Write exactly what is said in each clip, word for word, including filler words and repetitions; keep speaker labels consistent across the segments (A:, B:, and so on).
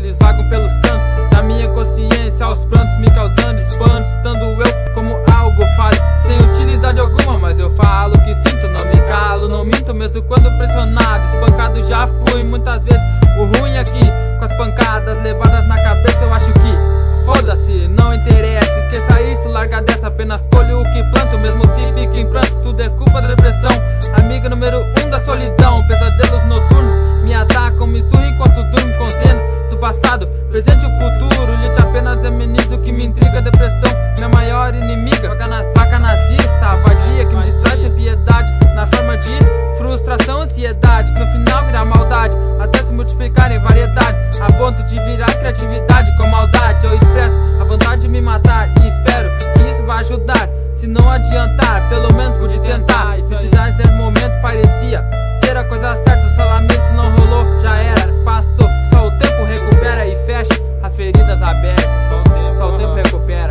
A: eles vagam pelos cantos da minha consciência, aos prantos me causando espanto, estando eu como algo falho, sem utilidade alguma, mas eu falo o que sinto, não me calo, não minto, mesmo quando pressionado, espancado já fui muitas vezes. O ruim aqui, com as pancadas levadas na cabeça, eu acho que foda-se, não interessa, esqueça isso, larga dessa, apenas colho o que planto, mesmo se fica em pranto, tudo é culpa da depressão, amiga número um da solidão, pesadelos noturnos me atacam, me surram enquanto durmo com cenas do passado, presente e futuro, lite apenas amenizo o que me intriga, depressão, minha maior inimiga, faca nazista, vadia, que me distrai sem piedade, na forma de frustração, ansiedade, que no final vira maldade, até se multiplicar em variedades, a ponto de virar criatividade com maldade. Eu expresso a vontade de me matar e espero que isso vai ajudar, se não adiantar, pelo menos pude tentar. Felicidade nesse momento parecia ser a coisa certa, só lamento se não rolou, já era, passou, só o tempo recupera e fecha as feridas abertas, só o tempo, só o tempo recupera.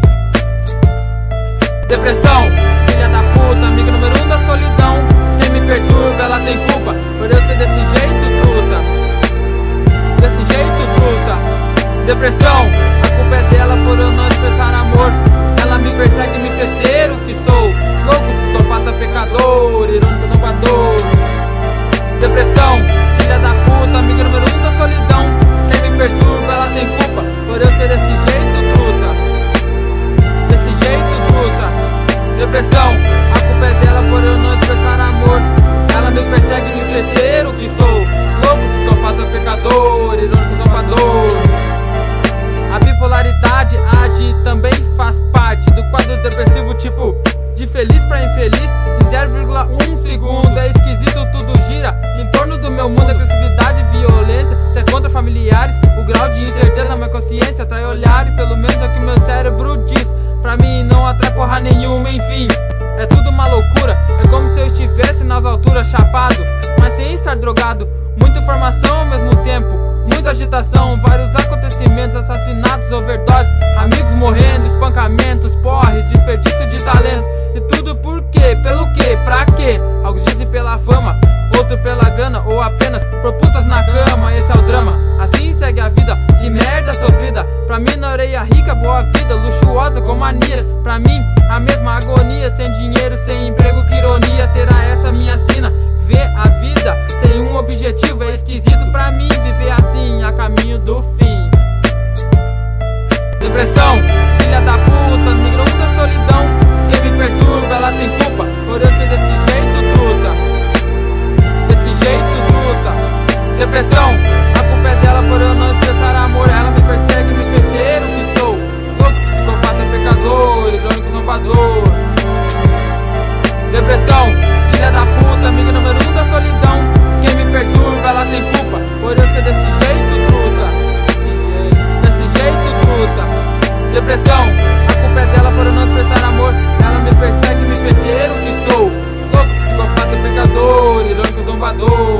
A: Depressão, filha da puta, amiga número um da solidão, quem me perturba, ela tem culpa por eu ser desse jeito, truta, desse jeito, truta. Depressão, a culpa é dela por eu não expressar amor, ela me persegue e me fez ser o que sou, louco, psicopata, pecador, irônico, zombador. Depressão, filha da puta, amiga número um da solidão, quem me perturba, ela tem culpa por eu ser desse jeito, truta, desse jeito, truta. Depressão, a culpa é dela por eu não expressar amor, ela me persegue e me fez ser o que sou, louco, psicopata, pecador, irônico, zombador. A bipolaridade age e também faz parte do quadro depressivo, tipo de feliz pra infeliz em zero vírgula um segundo. É esquisito, tudo gira em torno do meu mundo, agressividade, violência, até contra familiares. O grau de incerteza na minha consciência atrai olhares, pelo menos é o que meu cérebro diz. Pra mim não atrai porra nenhuma, enfim, é tudo uma loucura. É como se eu estivesse nas alturas, chapado, mas sem estar drogado. Muita informação ao mesmo tempo, muita agitação, vários acontecimentos, assassinatos, overdoses, amigos morrendo, espancamentos, porres, desperdício de talentos. E tudo por quê? Pelo quê? Pra quê? Alguns dizem pela fama, outro pela grana, ou apenas por putas na cama. Esse é o drama, assim segue a vida, que merda sofrida. Pra mim na orelha rica, boa vida, luxuosa com manias. Pra mim a mesma agonia, sem dinheiro, sem emprego, que ironia. Será essa minha sina? Ver a vida sem um objetivo é esquisito pra mim, viver assim a caminho do fim. Depressão, filha da puta, negro da solidão, quem me perturba, ela tem culpa por eu ser desse jeito, truta, desse jeito, truta. Depressão, a culpa é dela por eu não expressar amor, ela me persegue e me fez ser o que sou, louco, psicopata, pecador, irônico, zombador. Depressão, filha da puta, amiga número um da solidão, quem me perturba, ela tem culpa por eu ser desse jeito, truta, desse jeito, desse jeito, truta. Depressão, a culpa é dela por eu não expressar amor, ela me persegue e me fez ser o que sou, louco, psicopata, pecador, irônico, zombador.